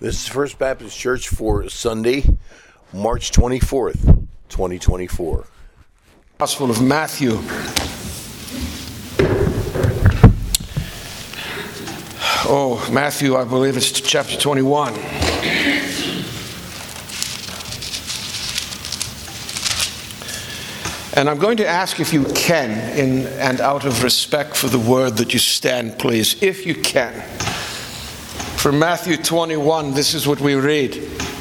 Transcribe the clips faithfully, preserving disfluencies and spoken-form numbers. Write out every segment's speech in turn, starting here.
This is First Baptist Church for Sunday, March twenty-fourth, twenty twenty-four. Gospel of Matthew. Oh, Matthew, I believe it's chapter twenty-one. And I'm going to ask if you can, in and out of respect for the word, that you stand, please, if you can. From Matthew twenty-one, this is what we read.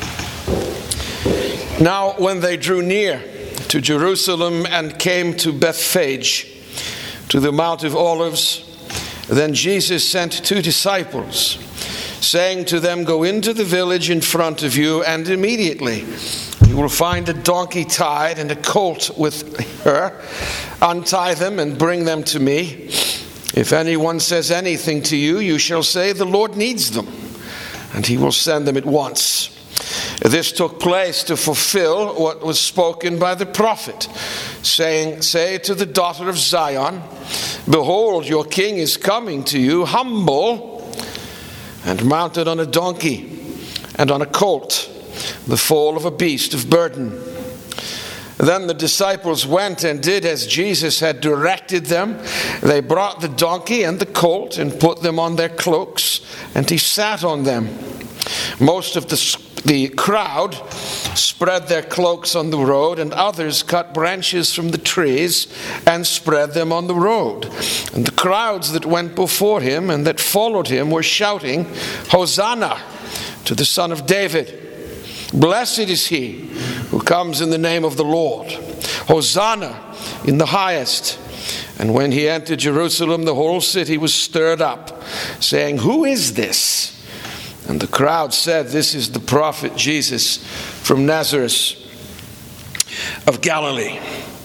Now, when they drew near to Jerusalem and came to Bethphage, to the Mount of Olives, then Jesus sent two disciples, saying to them, "Go into the village in front of you, and immediately you will find a donkey tied and a colt with her. Untie them and bring them to me. If anyone says anything to you, you shall say, 'The Lord needs them,' and he will send them at once." This took place to fulfill what was spoken by the prophet, saying, "Say to the daughter of Zion, behold, your king is coming to you, humble and mounted on a donkey and on a colt, the foal of a beast of burden." Then the disciples went and did as Jesus had directed them. They brought the donkey and the colt and put them on their cloaks, and he sat on them. Most of the, the crowd spread their cloaks on the road, and others cut branches from the trees and spread them on the road. And the crowds that went before him and that followed him were shouting, "Hosanna to the Son of David! Blessed is he who comes in the name of the Lord. Hosanna in the highest." And when he entered Jerusalem, the whole city was stirred up, saying, "Who is this?" And the crowd said, "This is the prophet Jesus from Nazareth of Galilee."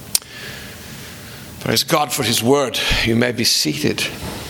Praise God for his word. You may be seated.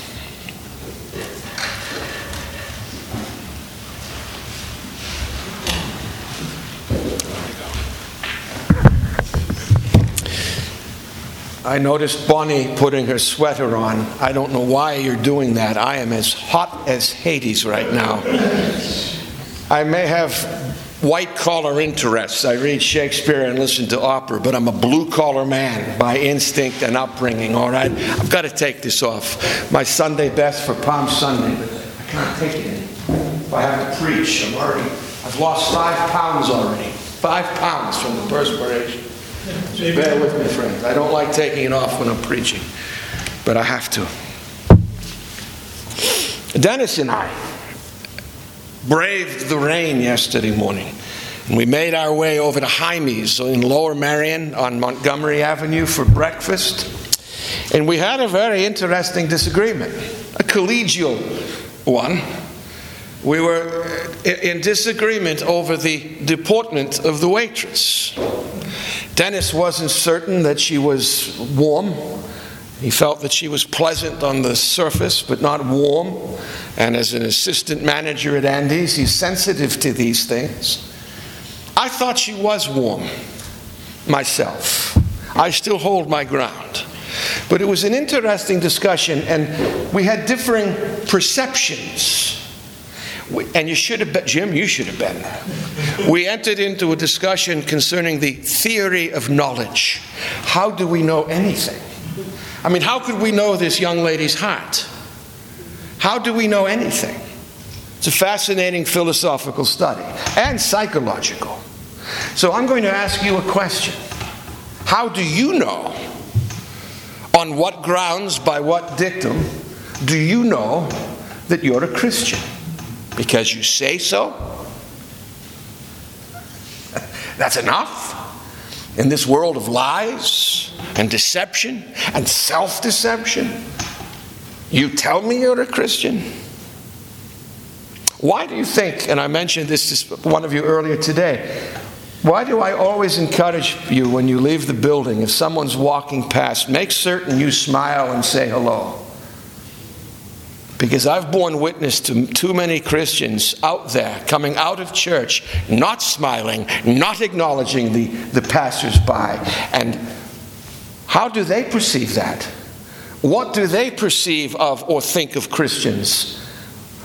I noticed Bonnie putting her sweater on. I don't know why you're doing that. I am as hot as Hades right now. I may have white-collar interests. I read Shakespeare and listen to opera, but I'm a blue-collar man by instinct and upbringing, all right? I've got to take this off. My Sunday best for Palm Sunday, but I can't take it anymore. If I have to preach, I'm already, I've lost five pounds already. Five pounds from the perspiration. So bear with me, friends. I don't like taking it off when I'm preaching, but I have to. Dennis and I braved the rain yesterday morning, and we made our way over to Jaime's in Lower Marion on Montgomery Avenue for breakfast. And we had a very interesting disagreement, a collegial one. We were in disagreement over the deportment of the waitress. Dennis wasn't certain that she was warm. He felt that she was pleasant on the surface, but not warm. And as an assistant manager at Andy's, he's sensitive to these things. I thought she was warm, myself. I still hold my ground. But it was an interesting discussion, and we had differing perceptions. And you should have been, Jim, you should have been there. We entered into a discussion concerning the theory of knowledge. How do we know anything? I mean, how could we know this young lady's heart? How do we know anything? It's a fascinating philosophical study and psychological. So I'm going to ask you a question. How do you know? On what grounds, by what dictum, do you know that you're a Christian? Because you say so? That's enough? In this world of lies and deception and self-deception, you tell me you're a Christian? Why do you think, and I mentioned this to one of you earlier today, why do I always encourage you when you leave the building, if someone's walking past, make certain you smile and say hello? Because I've borne witness to too many Christians out there coming out of church, not smiling, not acknowledging the, the passers-by. And how do they perceive that? What do they perceive of or think of Christians?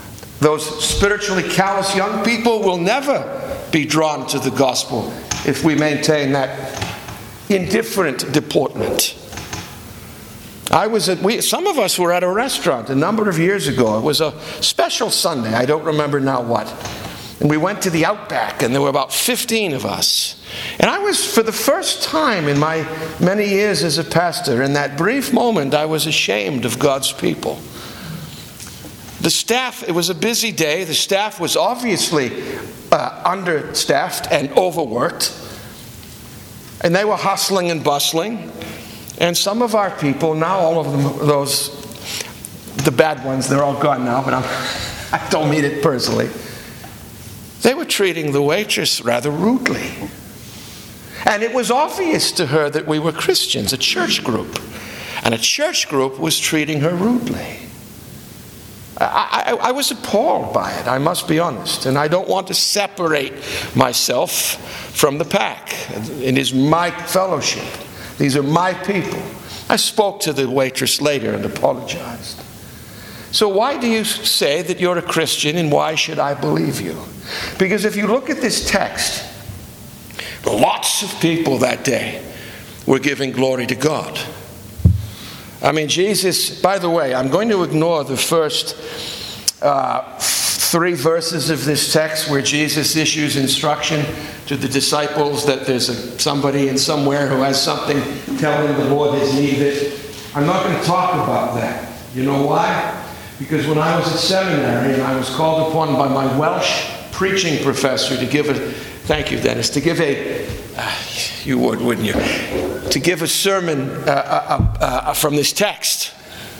Those spiritually callous young people will never be drawn to the gospel if we maintain that indifferent deportment. I was at, we, some of us were at a restaurant a number of years ago. It was a special Sunday. I don't remember now what. And we went to the Outback, and there were about fifteen of us. And I was, for the first time in my many years as a pastor, in that brief moment, I was ashamed of God's people. The staff, it was a busy day. The staff was obviously uh, understaffed and overworked. And they were hustling and bustling. And some of our people, now all of them, those, the bad ones, they're all gone now, but I'm, I don't mean it personally. They were treating the waitress rather rudely. And it was obvious to her that we were Christians, a church group. And a church group was treating her rudely. I, I, I was appalled by it, I must be honest. And I don't want to separate myself from the pack. It is my fellowship. These are my people. I spoke to the waitress later and apologized. So why do you say that you're a Christian, and why should I believe you? Because if you look at this text, lots of people that day were giving glory to God. I mean, Jesus, by the way, I'm going to ignore the first uh, three verses of this text where Jesus issues instruction to the disciples that there's a, somebody in somewhere who has something, telling the Lord his need of it. I'm not going to talk about that. You know why? Because when I was at seminary and I was called upon by my Welsh preaching professor to give a, thank you Dennis, to give a, uh, you would, wouldn't you, to give a sermon uh, uh, uh, uh, from this text.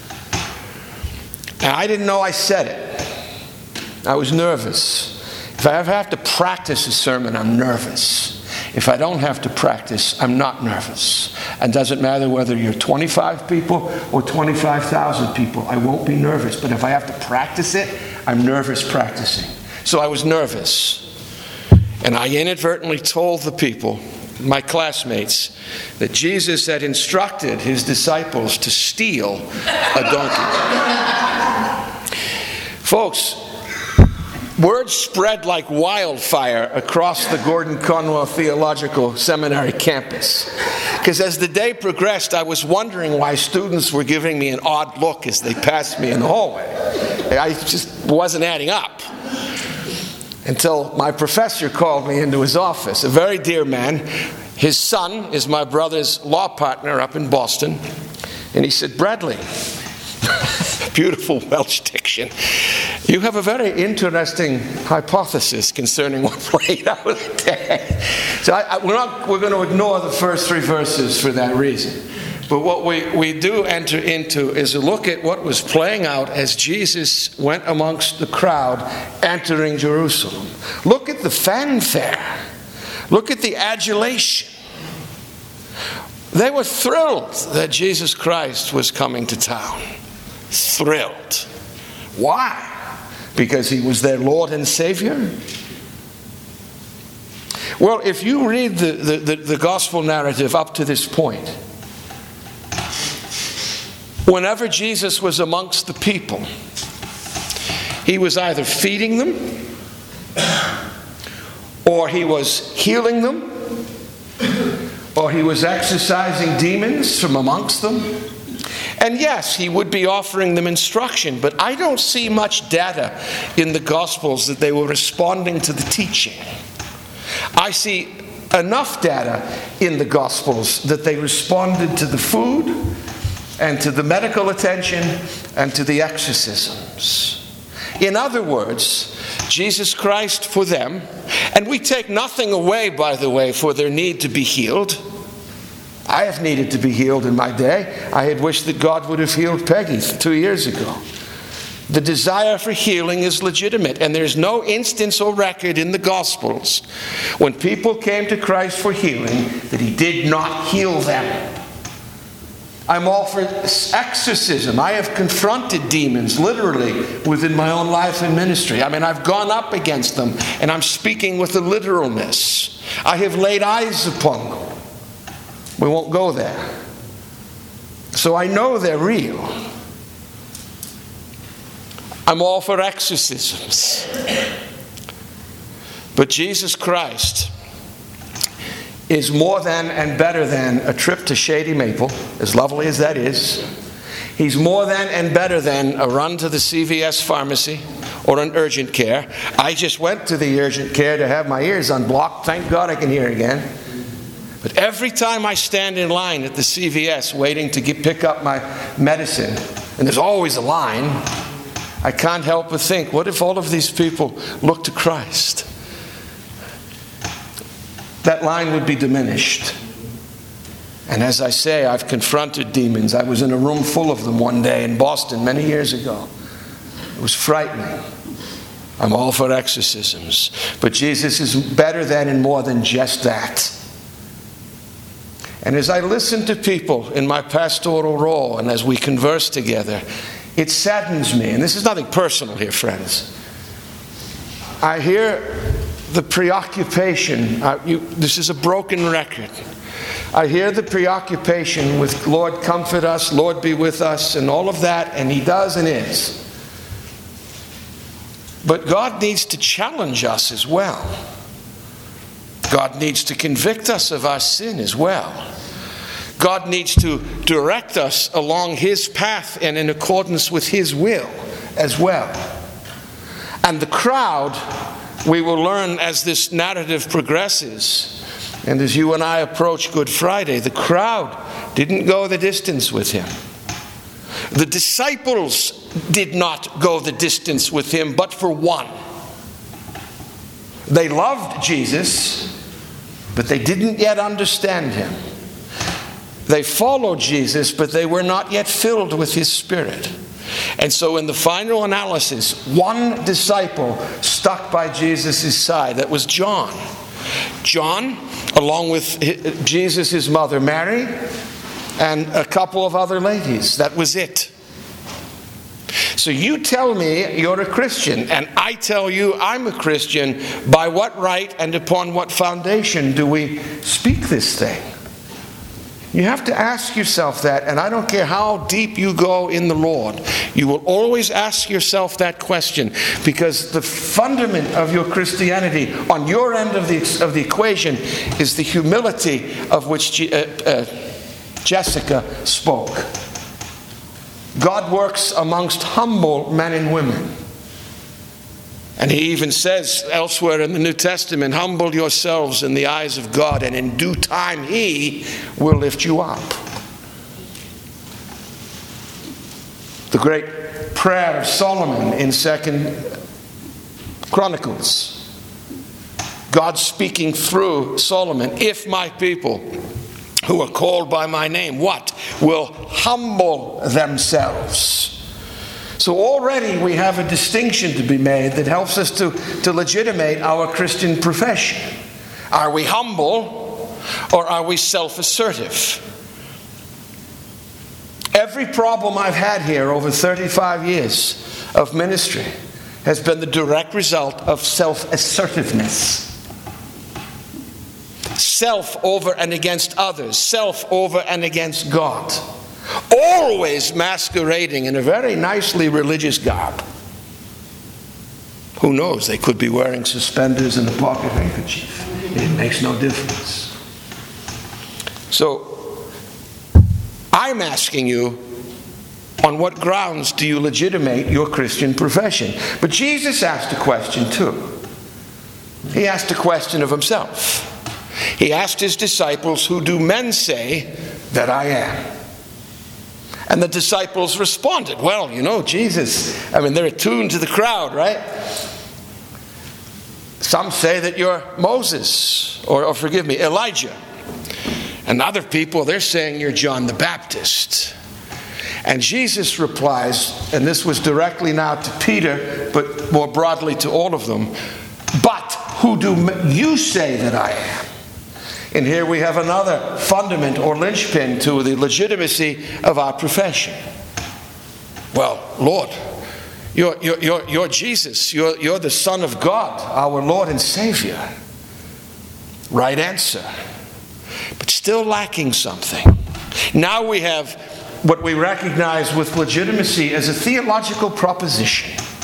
And I didn't know I said it. I was nervous. If I ever have to practice a sermon, I'm nervous. If I don't have to practice, I'm not nervous. And it doesn't matter whether you're twenty-five people or twenty-five thousand people, I won't be nervous. But if I have to practice it, I'm nervous practicing. So I was nervous. And I inadvertently told the people, my classmates, that Jesus had instructed his disciples to steal a donkey. Folks, word spread like wildfire across the Gordon Conwell Theological Seminary campus. Because as the day progressed, I was wondering why students were giving me an odd look as they passed me in the hallway. I just wasn't adding up. Until my professor called me into his office, a very dear man. His son is my brother's law partner up in Boston. And he said, Bradley, beautiful Welsh diction, you have a very interesting hypothesis concerning what played out today. So I, I, we're, not, we're going to ignore the first three verses for that reason. But what we, we do enter into is a look at what was playing out as Jesus went amongst the crowd entering Jerusalem. Look at the fanfare. Look at the adulation. They were thrilled that Jesus Christ was coming to town. Thrilled. Why? Because he was their Lord and Savior? Well, if you read the, the, the, the gospel narrative up to this point, whenever Jesus was amongst the people, he was either feeding them, or he was healing them, or he was exorcising demons from amongst them. And yes, he would be offering them instruction, but I don't see much data in the Gospels that they were responding to the teaching. I see enough data in the Gospels that they responded to the food and to the medical attention and to the exorcisms. In other words, Jesus Christ for them, and we take nothing away, by the way, for their need to be healed. I have needed to be healed in my day. I had wished that God would have healed Peggy two years ago. The desire for healing is legitimate, and there's no instance or record in the Gospels when people came to Christ for healing that he did not heal them. I'm all for exorcism. I have confronted demons literally within my own life and ministry. I mean, I've gone up against them, and I'm speaking with a literalness. I have laid eyes upon them. We won't go there. So I know they're real. I'm all for exorcisms. But Jesus Christ is more than and better than a trip to Shady Maple, as lovely as that is. He's more than and better than a run to the C V S pharmacy or an urgent care. I just went to the urgent care to have my ears unblocked. Thank God I can hear again. But every time I stand in line at the C V S waiting to get, pick up my medicine, and there's always a line, I can't help but think, what if all of these people look to Christ? That line would be diminished. And as I say, I've confronted demons. I was in a room full of them one day in Boston many years ago. It was frightening. I'm all for exorcisms. But Jesus is better than and more than just that. And as I listen to people in my pastoral role and as we converse together, it saddens me. And this is nothing personal here, friends. I hear the preoccupation. Uh, you, this is a broken record. I hear the preoccupation with Lord, comfort us, Lord, be with us, and all of that, and He does and is. But God needs to challenge us as well. God needs to convict us of our sin as well. God needs to direct us along His path and in accordance with His will as well. And the crowd, we will learn as this narrative progresses, and as you and I approach Good Friday, the crowd didn't go the distance with Him. The disciples did not go the distance with Him, but for one. They loved Jesus, but they didn't yet understand Him. They followed Jesus, but they were not yet filled with His Spirit. And so in the final analysis, one disciple stuck by Jesus' side. That was John. John, along with Jesus' mother Mary, and a couple of other ladies. That was it. So you tell me you're a Christian, and I tell you I'm a Christian. By what right and upon what foundation do we speak this thing? You have to ask yourself that, and I don't care how deep you go in the Lord, you will always ask yourself that question, because the fundament of your Christianity on your end of the, of the equation is the humility of which uh, uh, Jessica spoke. God works amongst humble men and women. And He even says elsewhere in the New Testament, humble yourselves in the eyes of God, and in due time He will lift you up. The great prayer of Solomon in Second Chronicles. God speaking through Solomon, if my people who are called by my name, what? Will humble themselves. So already we have a distinction to be made that helps us to, to legitimate our Christian profession. Are we humble or are we self-assertive? Every problem I've had here over thirty-five years of ministry has been the direct result of self-assertiveness. Self over and against others. Self over and against God. Always masquerading in a very nicely religious garb. Who knows? They could be wearing suspenders and a pocket handkerchief. It makes no difference. So, I'm asking you, on what grounds do you legitimate your Christian profession? But Jesus asked a question too. He asked a question of Himself. He asked His disciples, who do men say that I am? And the disciples responded, well, you know, Jesus, I mean, they're attuned to the crowd, right? Some say that you're Moses, or, or forgive me, Elijah. And other people, they're saying you're John the Baptist. And Jesus replies, and this was directly now to Peter, but more broadly to all of them, but who do you say that I am? And here we have another fundament or linchpin to the legitimacy of our profession. Well, Lord, you're, you're, you're, you're Jesus. You're, you're the Son of God, our Lord and Savior. Right answer. But still lacking something. Now we have what we recognize with legitimacy as a theological proposition.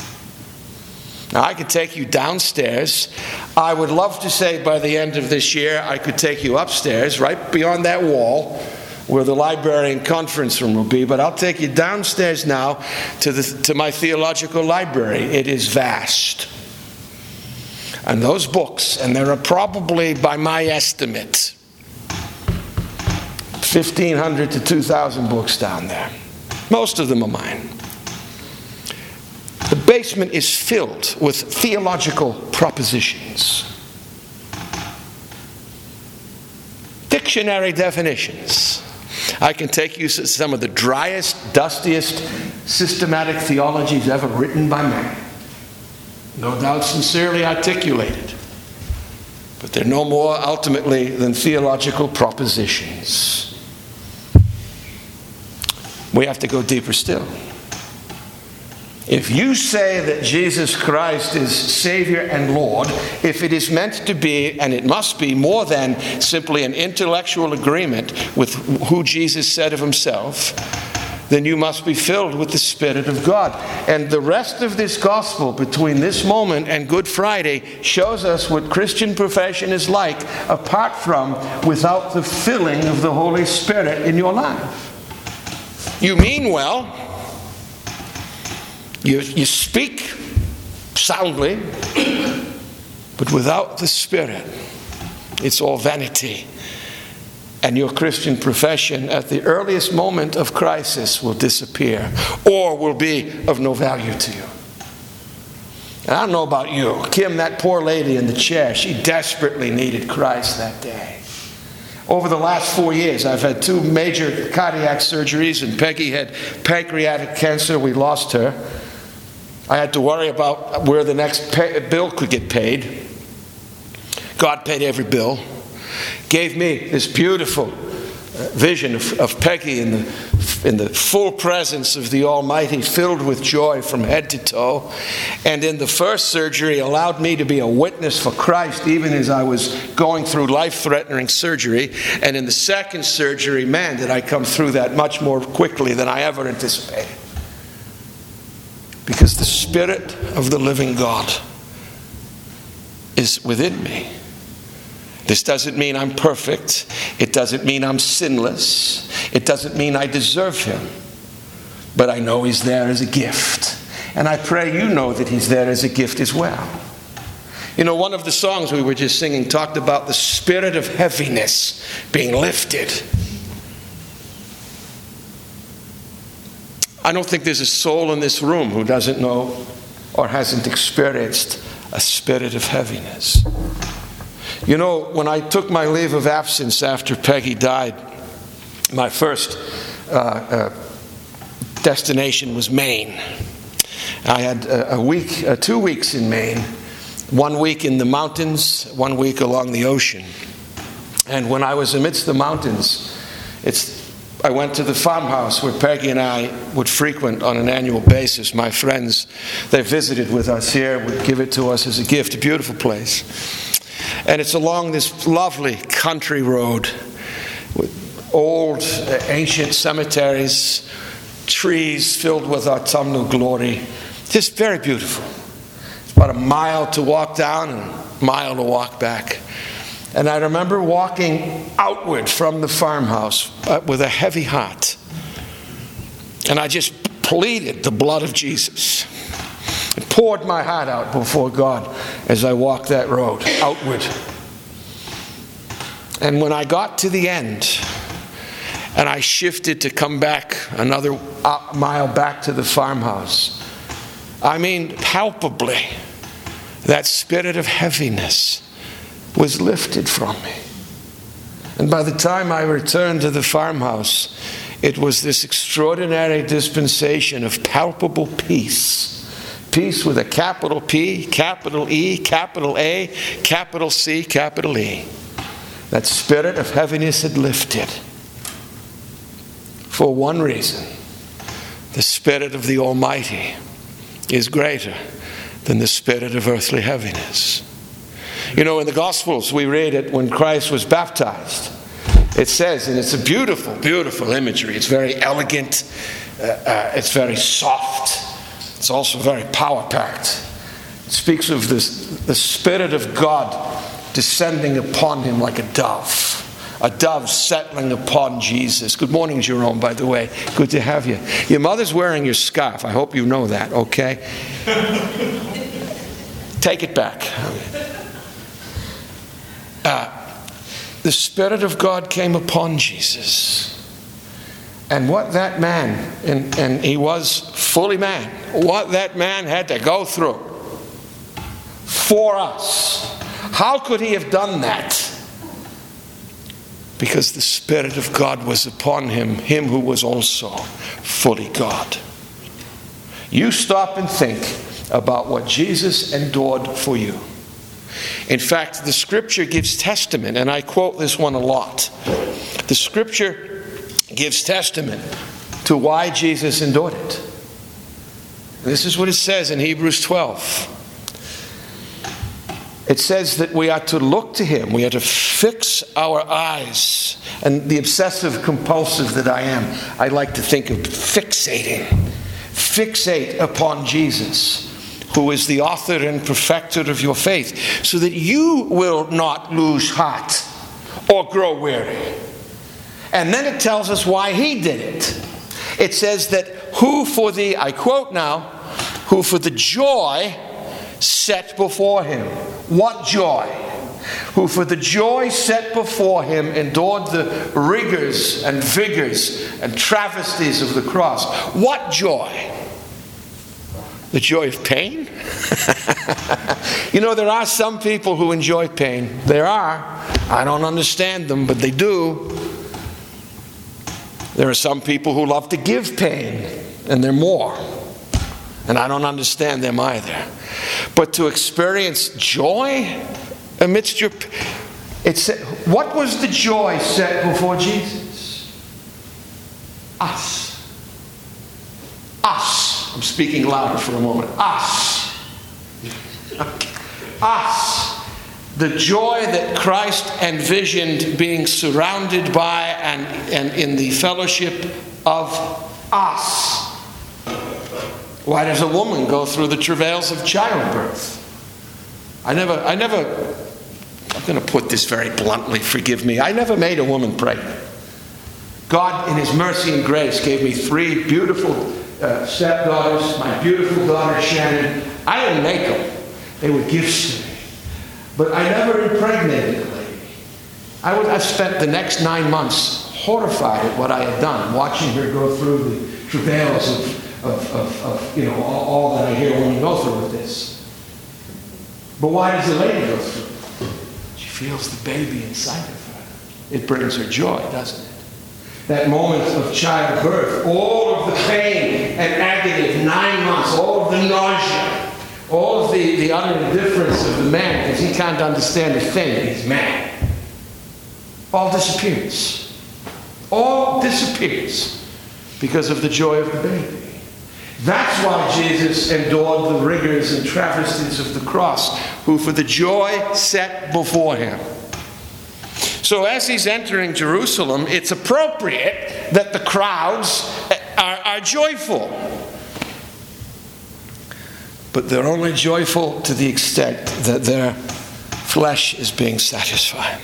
Now, I could take you downstairs. I would love to say by the end of this year, I could take you upstairs, right beyond that wall, where the library and conference room will be. But I'll take you downstairs now to, the, to my theological library. It is vast. And those books, and there are probably, by my estimate, fifteen hundred to two thousand books down there. Most of them are mine. The basement is filled with theological propositions, dictionary definitions. I can take you to some of the driest, dustiest systematic theologies ever written by man. No doubt sincerely articulated. But they're no more ultimately than theological propositions. We have to go deeper still. If you say that Jesus Christ is Savior and Lord, if it is meant to be, and it must be, more than simply an intellectual agreement with who Jesus said of himself, then you must be filled with the Spirit of God. And the rest of this gospel between this moment and Good Friday shows us what Christian profession is like apart from, without the filling of the Holy Spirit in your life. You mean well. You, you speak soundly, but without the Spirit, it's all vanity. And your Christian profession at the earliest moment of crisis will disappear or will be of no value to you. And I don't know about you. Kim, that poor lady in the chair, she desperately needed Christ that day. Over the last four years, I've had two major cardiac surgeries, and Peggy had pancreatic cancer. We lost her. I had to worry about where the next pay, bill could get paid. God paid every bill. Gave me this beautiful vision of, of Peggy in the, in the full presence of the Almighty, filled with joy from head to toe. And in the first surgery, allowed me to be a witness for Christ even as I was going through life-threatening surgery. And in the second surgery, man, did I come through that much more quickly than I ever anticipated. Because the Spirit of the living God is within me. This doesn't mean I'm perfect. It doesn't mean I'm sinless. It doesn't mean I deserve Him. But I know He's there as a gift. And I pray you know that He's there as a gift as well. You know, one of the songs we were just singing talked about the spirit of heaviness being lifted. I don't think there's a soul in this room who doesn't know or hasn't experienced a spirit of heaviness. You know, when I took my leave of absence after Peggy died, my first uh, uh, destination was Maine. I had a, a week, uh, two weeks in Maine, one week in the mountains, one week along the ocean. And when I was amidst the mountains, it's I went to the farmhouse where Peggy and I would frequent on an annual basis. My friends, they visited with us here, would give it to us as a gift. A beautiful place. And it's along this lovely country road with old, ancient cemeteries, trees filled with autumnal glory. Just very beautiful. It's about a mile to walk down and a mile to walk back. And I remember walking outward from the farmhouse with a heavy heart. And I just pleaded the blood of Jesus. I poured my heart out before God as I walked that road outward. And when I got to the end, and I shifted to come back another mile back to the farmhouse, I mean, palpably, that spirit of heaviness was lifted from me. And by the time I returned to the farmhouse, it was this extraordinary dispensation of palpable peace. Peace with a capital P, capital E, capital A, capital C, capital E. That spirit of heaviness had lifted. For one reason, the Spirit of the Almighty is greater than the spirit of earthly heaviness. You know, in the Gospels, we read it when Christ was baptized. It says, and it's a beautiful, beautiful imagery. It's very elegant. Uh, uh, it's very soft. It's also very power-packed. It speaks of this, the Spirit of God descending upon him like a dove. A dove settling upon Jesus. Good morning, Jerome, by the way. Good to have you. Your mother's wearing your scarf. I hope you know that, okay? Take it back. Uh, the Spirit of God came upon Jesus. And what that man, and, and he was fully man, what that man had to go through for us. How could he have done that? Because the Spirit of God was upon him, him who was also fully God. You stop and think about what Jesus endured for you. In fact, the Scripture gives testament, and I quote this one a lot. The Scripture gives testament to why Jesus endured it. This is what it says in Hebrews twelve. It says that we are to look to him. We are to fix our eyes. And the obsessive compulsive that I am, I like to think of fixating. Fixate upon Jesus, who is the author and perfecter of your faith, so that you will not lose heart or grow weary. And then it tells us why he did it. It says that who for the, I quote now, who for the joy set before him. What joy? Who for the joy set before him endured the rigors and vigors and travesties of the cross. What joy? The joy of pain? You know, there are some people who enjoy pain. There are. I don't understand them, but they do. There are some people who love to give pain, and they're more. And I don't understand them either. But to experience joy amidst your... It's, what was the joy set before Jesus? Us. Us. I'm speaking louder for a moment. Us. Us. The joy that Christ envisioned being surrounded by and, and in the fellowship of us. Why does a woman go through the travails of childbirth? I never, I never, I'm going to put this very bluntly, forgive me. I never made a woman pregnant. God, in his mercy and grace, gave me three beautiful uh, stepdaughters, my beautiful daughter Shannon. I didn't make them. They were gifts to me. But I never impregnated a lady. I, would, I spent the next nine months horrified at what I had done, watching her go through the travails of Of, of, of you know, all, all that I hear women go through with this. But why does the lady go through? She feels the baby inside of her. It brings her joy, doesn't it? That moment of childbirth, all of the pain and agony of nine months, all of the nausea, all of the, the utter indifference of the man, because he can't understand a thing, he's mad. All disappears. All disappears because of the joy of the baby. That's why Jesus endured the rigors and travesties of the cross, who for the joy set before him. So as he's entering Jerusalem, it's appropriate that the crowds are, are joyful. But they're only joyful to the extent that their flesh is being satisfied.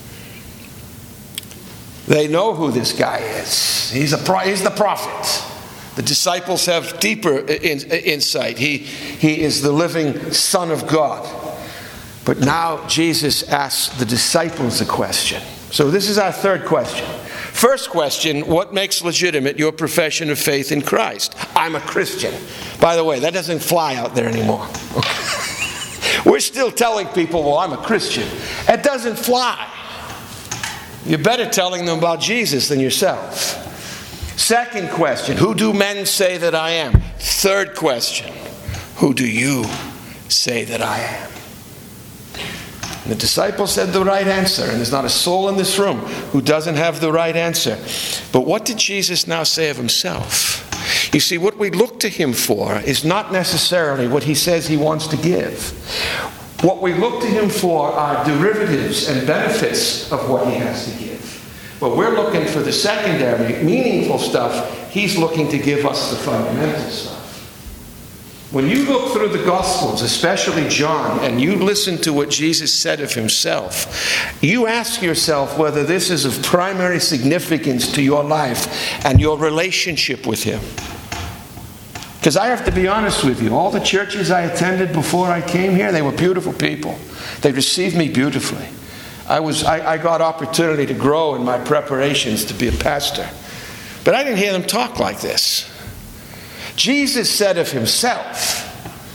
They know who this guy is. He's, a pro- he's the prophet. The disciples have deeper in, insight. He, he is the living Son of God. But now Jesus asks the disciples a question. So this is our third question. First question, what makes legitimate your profession of faith in Christ? I'm a Christian. By the way, that doesn't fly out there anymore. We're still telling people, well, I'm a Christian. It doesn't fly. You're better telling them about Jesus than yourself. Second question, who do men say that I am? Third question, who do you say that I am? And the disciples said the right answer, and there's not a soul in this room who doesn't have the right answer. But what did Jesus now say of himself? You see, what we look to him for is not necessarily what he says he wants to give. What we look to him for are derivatives and benefits of what he has to give. But we're looking for the secondary, meaningful stuff. He's looking to give us the fundamental stuff. When you look through the Gospels, especially John, and you listen to what Jesus said of himself, you ask yourself whether this is of primary significance to your life and your relationship with him. Because I have to be honest with you, all the churches I attended before I came here, they were beautiful people. They received me beautifully. I was I, I got opportunity to grow in my preparations to be a pastor. But I didn't hear them talk like this. Jesus said of himself,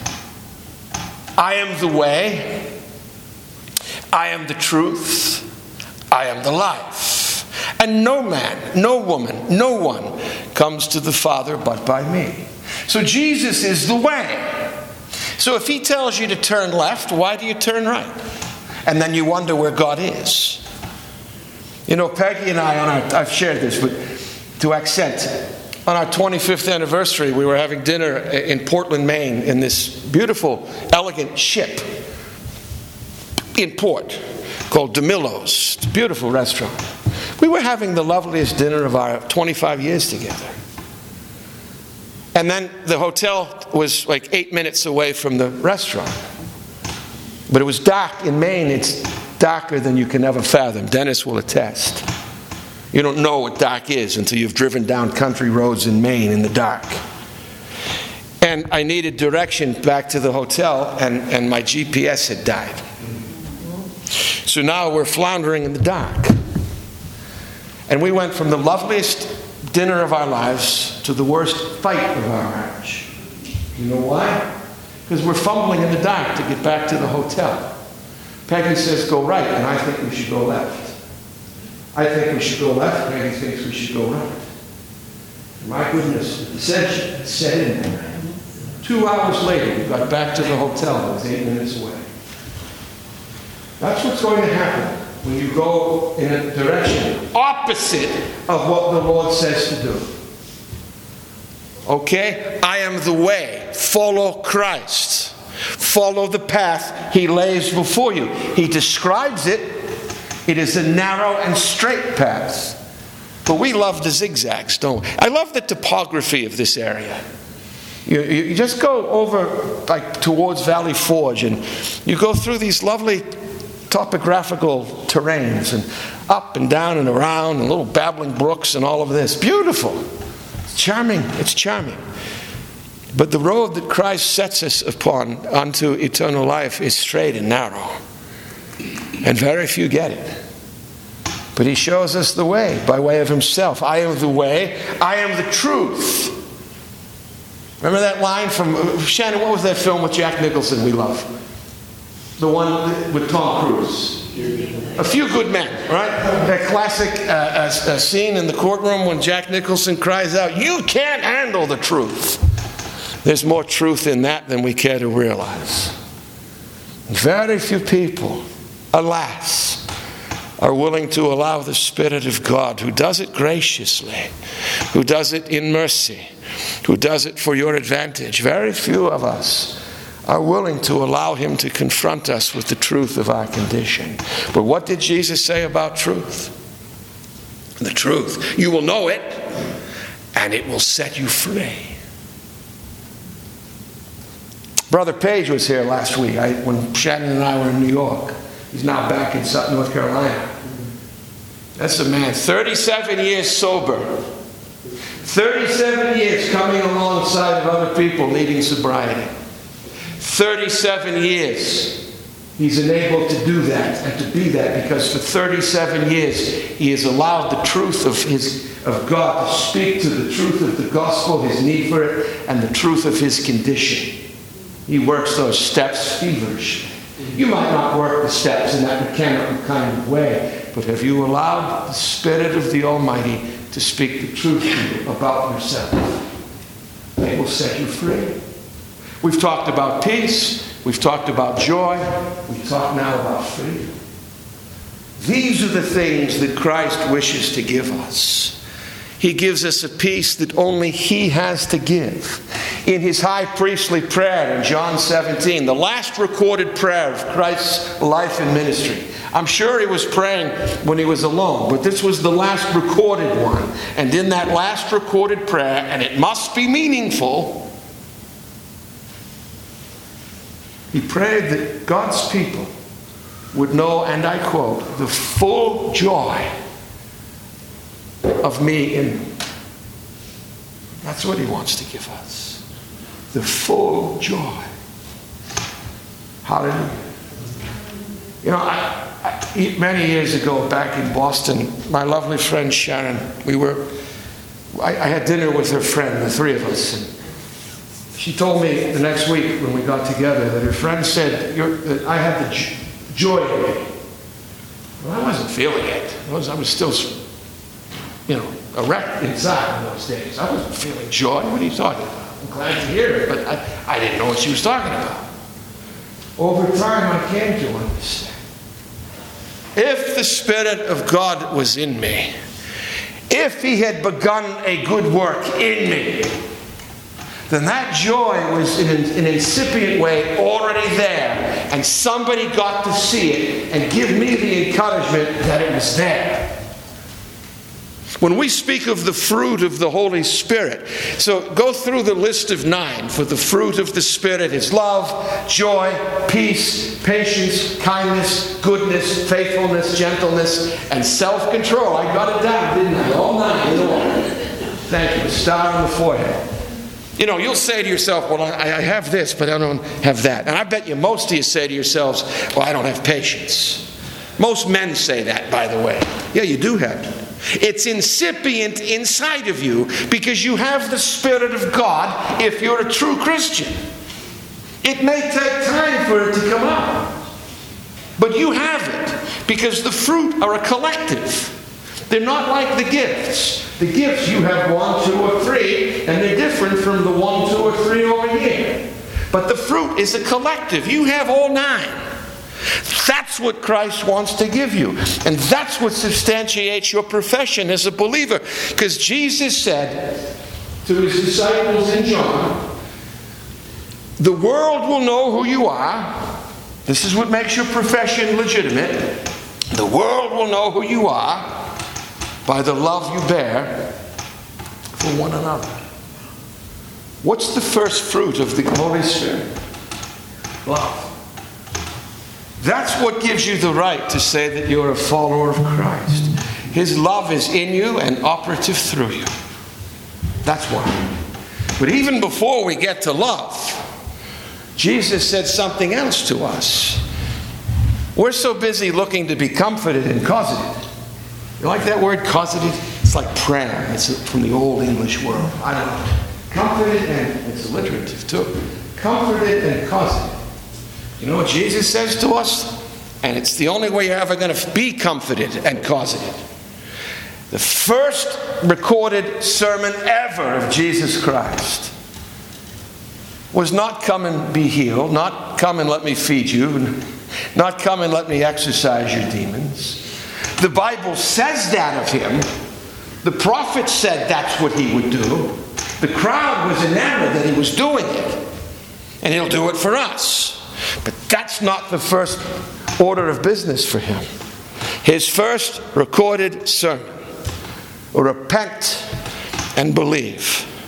I am the way, I am the truth, I am the life. And no man, no woman, no one comes to the Father but by me. So Jesus is the way. So if he tells you to turn left, why do you turn right? And then you wonder where God is. You know, Peggy and I, on our, I've shared this, but to accent it, on our twenty-fifth anniversary, we were having dinner in Portland, Maine, in this beautiful, elegant ship in port called DeMillo's. It's a beautiful restaurant. We were having the loveliest dinner of our twenty-five years together. And then the hotel was like eight minutes away from the restaurant. But it was dark in Maine. It's darker than you can ever fathom. Dennis will attest. You don't know what dark is until you've driven down country roads in Maine in the dark. And I needed direction back to the hotel, and, and my G P S had died. So now we're floundering in the dark. And we went from the loveliest dinner of our lives to the worst fight of our marriage. You know why? Because we're fumbling in the dark to get back to the hotel. Peggy says, go right, and I think we should go left. I think we should go left, Peggy thinks we should go right. My goodness, the dissension set in there. Two hours later, we got back to the hotel that was eight minutes away. That's what's going to happen when you go in a direction opposite of what the Lord says to do. Okay? I am the way. Follow Christ. Follow the path he lays before you. He describes it. It is a narrow and straight path. But we love the zigzags, don't we? I love the topography of this area. You, you just go over like towards Valley Forge, and you go through these lovely topographical terrains, and up and down and around, and little babbling brooks and all of this. Beautiful. It's charming. It's charming. But the road that Christ sets us upon unto eternal life is straight and narrow. And very few get it. But he shows us the way by way of himself. I am the way. I am the truth. Remember that line from, Shannon, what was that film with Jack Nicholson we love? The one with Tom Cruise. A Few Good Men, right? That classic uh, uh, uh, scene in the courtroom when Jack Nicholson cries out, you can't handle the truth. There's more truth in that than we care to realize. Very few people, alas, are willing to allow the Spirit of God, who does it graciously, who does it in mercy, who does it for your advantage. Very few of us are willing to allow him to confront us with the truth of our condition. But what did Jesus say about truth? The truth. You will know it, and it will set you free. Brother Page was here last week I, when Shannon and I were in New York. He's now back in Sutton, North Carolina. That's a man, thirty-seven years sober. thirty-seven years coming alongside of other people needing sobriety. thirty-seven years he's enabled to do that and to be that, because for thirty-seven years he has allowed the truth of his of God to speak to the truth of the gospel, his need for it, and the truth of his condition. He works those steps feverishly. You might not work the steps in that mechanical kind of way, but have you allowed the Spirit of the Almighty to speak the truth to you about yourself? It will set you free. We've talked about peace. We've talked about joy. We talk now about freedom. These are the things that Christ wishes to give us. He gives us a peace that only he has to give. In his high priestly prayer in John seventeen, the last recorded prayer of Christ's life and ministry. I'm sure he was praying when he was alone, but this was the last recorded one. And in that last recorded prayer, and it must be meaningful, He prayed that God's people would know, and I quote, the full joy of me in them. That's what he wants to give us. The full joy. Hallelujah. You know, I, I, many years ago back in Boston, my lovely friend Sharon, we were, I, I had dinner with her friend, the three of us. And she told me the next week when we got together that her friend said You're, that I had the j- joy in me. Well, I wasn't feeling it. I was, I was still, you know, a wreck inside in those days. I wasn't feeling joy. What are you talking about? I'm glad to hear it, but I, I didn't know what she was talking about. Over time, I came to understand. If the Spirit of God was in me, if He had begun a good work in me, then that joy was in an incipient way already there, and somebody got to see it and give me the encouragement that it was there. When we speak of the fruit of the Holy Spirit, so go through the list of nine. For the fruit of the Spirit is love, joy, peace, patience, kindness, goodness, faithfulness, gentleness, and self-control. I got it down, didn't I? All nine in all. Thank you. A star on the forehead. You know, you'll say to yourself, well, I, I have this, but I don't have that. And I bet you most of you say to yourselves, well, I don't have patience. Most men say that, by the way. Yeah, you do have it. It's incipient inside of you because you have the Spirit of God if you're a true Christian. It may take time for it to come out, but you have it because the fruit are a collective. They're not like the gifts. The gifts, you have one, two, or three, and they're different from the one, two, or three over here. But the fruit is a collective. You have all nine. That's what Christ wants to give you. And that's what substantiates your profession as a believer. Because Jesus said to his disciples in John, the world will know who you are. This is what makes your profession legitimate. The world will know who you are by the love you bear for one another. What's the first fruit of the Holy Spirit? Love. That's what gives you the right to say that you're a follower of Christ. His love is in you and operative through you. That's why. But even before we get to love, Jesus said something else to us. We're so busy looking to be comforted and cosseted. You like that word, cosseted? It's like prayer. It's from the old English world. I don't know. Comforted, and it's alliterative too. Comforted and cosseted. You know what Jesus says to us? And it's the only way you're ever going to be comforted and cosseted. The first recorded sermon ever of Jesus Christ was not come and be healed, not come and let me feed you, not come and let me exorcise your demons. The Bible says that of him. The prophet said that's what he would do. The crowd was enamored that he was doing it. And he'll do it for us. But that's not the first order of business for him. His first recorded sermon, repent and believe,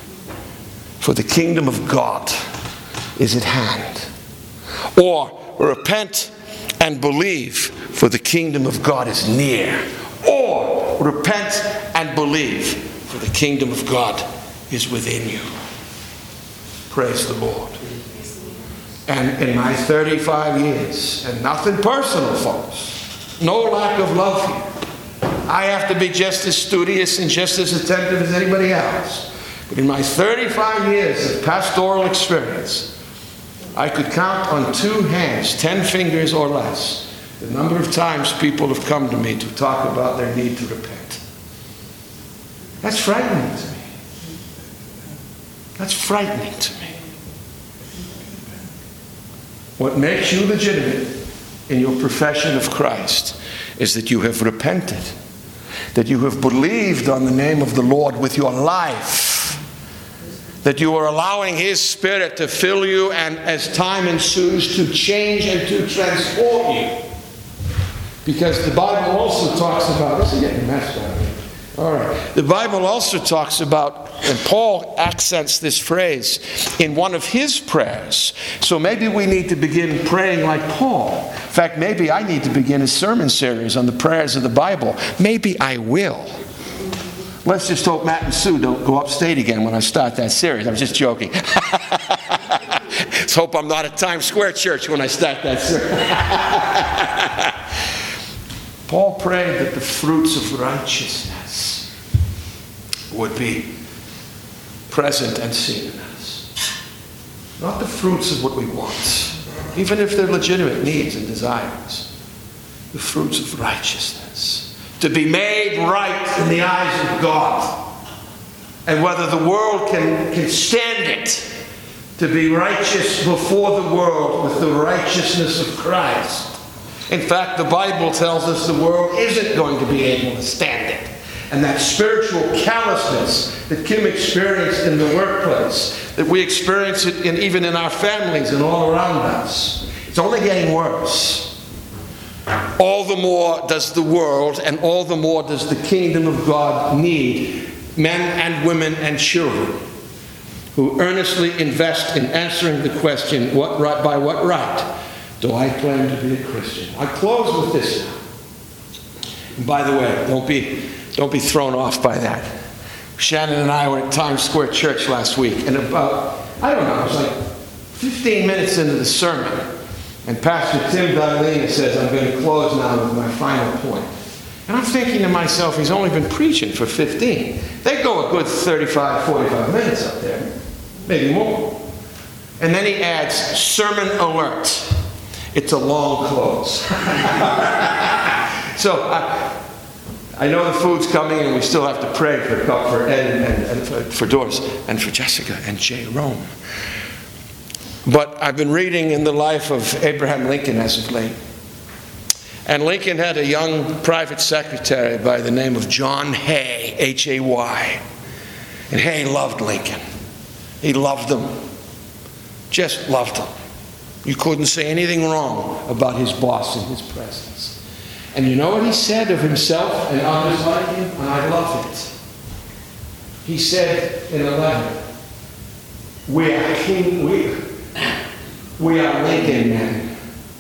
for the kingdom of God is at hand. Or repent and believe, for the kingdom of God is near. Or repent and believe, for the kingdom of God is within you. Praise the Lord. And in my thirty-five years, and nothing personal, folks, no lack of love here. I have to be just as studious and just as attentive as anybody else. But in my thirty-five years of pastoral experience, I could count on two hands, ten fingers or less, the number of times people have come to me to talk about their need to repent. That's frightening to me. That's frightening to me. What makes you legitimate in your profession of Christ is that you have repented, that you have believed on the name of the Lord with your life, that you are allowing His Spirit to fill you and as time ensues to change and to transform you. Because the Bible also talks about, this is getting messed up. All right. The Bible also talks about And Paul accents this phrase in one of his prayers. So maybe we need to begin praying like Paul. In fact, maybe I need to begin a sermon series on the prayers of the Bible. Maybe I will. Let's just hope Matt and Sue don't go upstate again when I start that series. I'm just joking. Let's hope I'm not at Times Square Church when I start that series. Paul prayed that the fruits of righteousness would be present and seen in us. Not the fruits of what we want, even if they're legitimate needs and desires. The fruits of righteousness. To be made right in the eyes of God. And whether the world can, can stand it, to be righteous before the world with the righteousness of Christ. In fact, the Bible tells us the world isn't going to be able to stand it. And that spiritual callousness that Kim experienced in the workplace, that we experience it in, even in our families and all around us, it's only getting worse. All the more does the world and all the more does the kingdom of God need men and women and children who earnestly invest in answering the question, what right, by what right do I claim to be a Christian? I close with this now. And by the way, don't be, don't be thrown off by that. Shannon and I were at Times Square Church last week, and about, I don't know, it was like fifteen minutes into the sermon, and Pastor Tim Darlene says, I'm going to close now with my final point. And I'm thinking to myself, he's only been preaching for fifteen. They go a good thirty-five, forty-five minutes up there, maybe more. And then he adds, sermon alert. It's a long close. So I, I know the food's coming and we still have to pray for, for Ed and, and, and for, for Doris and for Jessica and Jay Rome. But I've been reading in the life of Abraham Lincoln as of late. And Lincoln had a young private secretary by the name of John Hay, H A Y. And Hay loved Lincoln. He loved him. Just loved him. You couldn't say anything wrong about his boss in his presence. And you know what he said of himself and others like him? And I love it. He said in a letter, we are king, we, we are Lincoln men.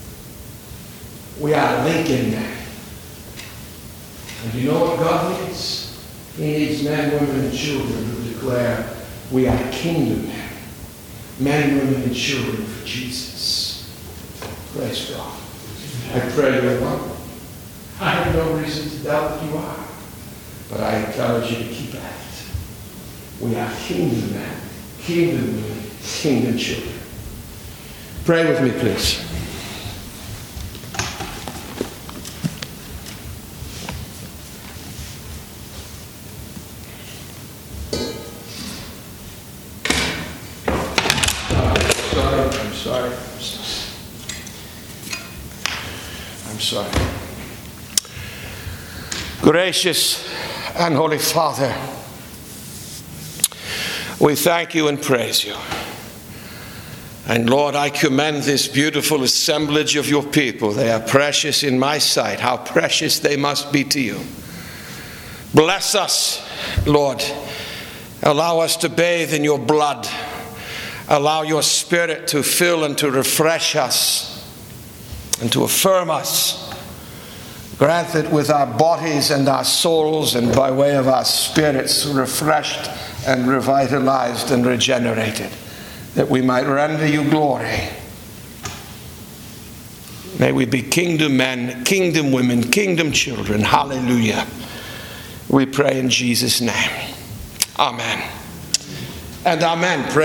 We are Lincoln men. And you know what God needs? He needs men, women, and children who declare we are kingdom men. Men, women, and children for Jesus. Praise God. I pray you're one. I have no reason to doubt that you are. But I encourage you to keep at it. We are kingdom men, kingdom women, kingdom children. Pray with me, please. I'm sorry. I'm sorry. Gracious and Holy Father, we thank you and praise you. And Lord, I commend this beautiful assemblage of your people. They are precious in my sight. How precious they must be to you. Bless us, Lord. Allow us to bathe in your blood. Allow your Spirit to fill and to refresh us and to affirm us. Grant that with our bodies and our souls and by way of our spirits refreshed and revitalized and regenerated, that we might render you glory. May we be kingdom men, kingdom women, kingdom children. Hallelujah. We pray in Jesus' name. Amen. And amen. Pray